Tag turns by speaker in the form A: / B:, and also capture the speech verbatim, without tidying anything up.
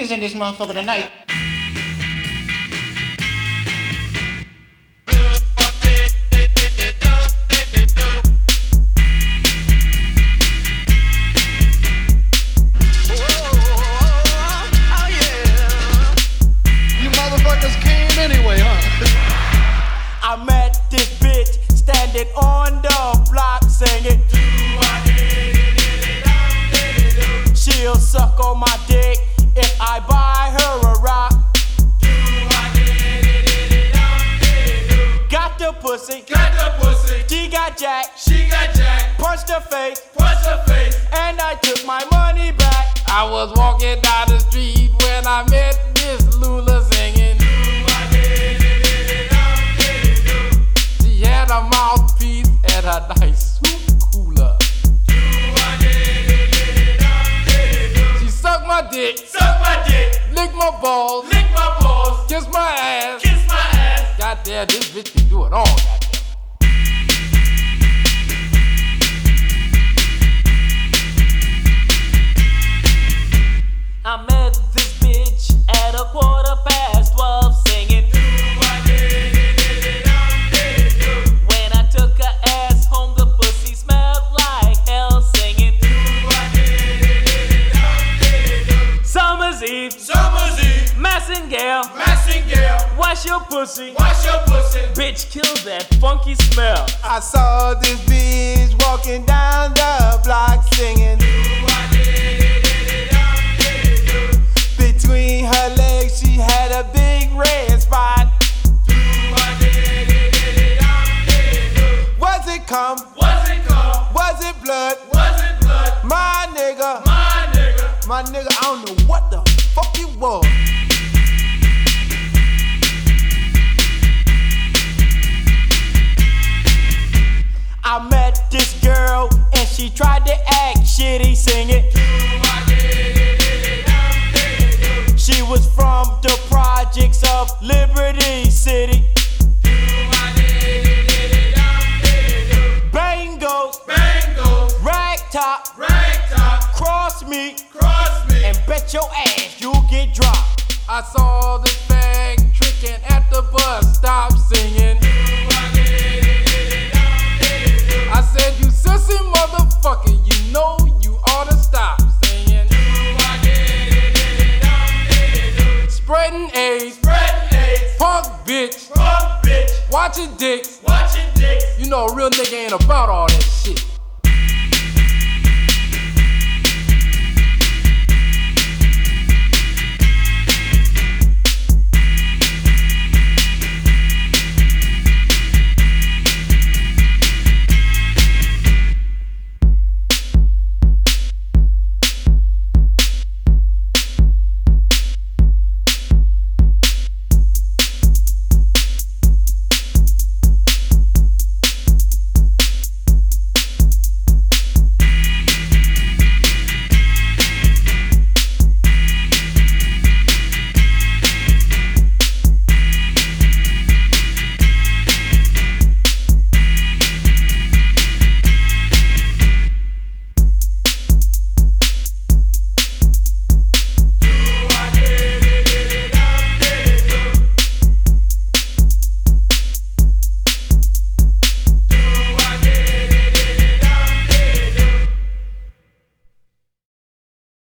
A: is in this motherfucker tonight.
B: I met this bitch standing on the block singing. She'll suck on my dick if I buy her a rock. Got the pussy,
C: got the pussy.
B: She got jacked,
C: she got jacked.
B: Punched her face,
C: punched her face,
B: and I took my money back.
D: I was walking down the street when I met Miss Lula singing. She had a mouthpiece and a nice soup cooler. She sucked my dick,
C: suck my dick,
D: lick my balls,
C: lick my balls,
D: kiss my ass,
C: kiss my ass.
D: Goddamn, this bitch can do it all. Goddamn.
B: I met this bitch at a quarter past twelve singing. When I took her ass home, the pussy smelled like hell singing. Summer's Eve,
C: Summer's Eve,
B: Massingale,
C: Massingale,
B: wash your pussy,
C: wash your pussy.
B: Bitch, kill that funky smell.
E: I saw this bitch walking down the block singing. Between her legs, she had a big red spot. Was it cum?
C: Was it cum?
E: Was it blood?
C: Was it blood?
E: My nigga,
C: my nigga,
E: my nigga, I don't know what the fuck it was.
B: I met this girl and she tried to act shitty singing. She was from the projects of Liberty City. Bangles,
C: bangles,
B: rag top,
C: rag top,
B: cross me,
C: cross me,
B: and bet your ass you'll get dropped.
D: I saw this fag tricking at the bus stop singing. I said, you sissy mother.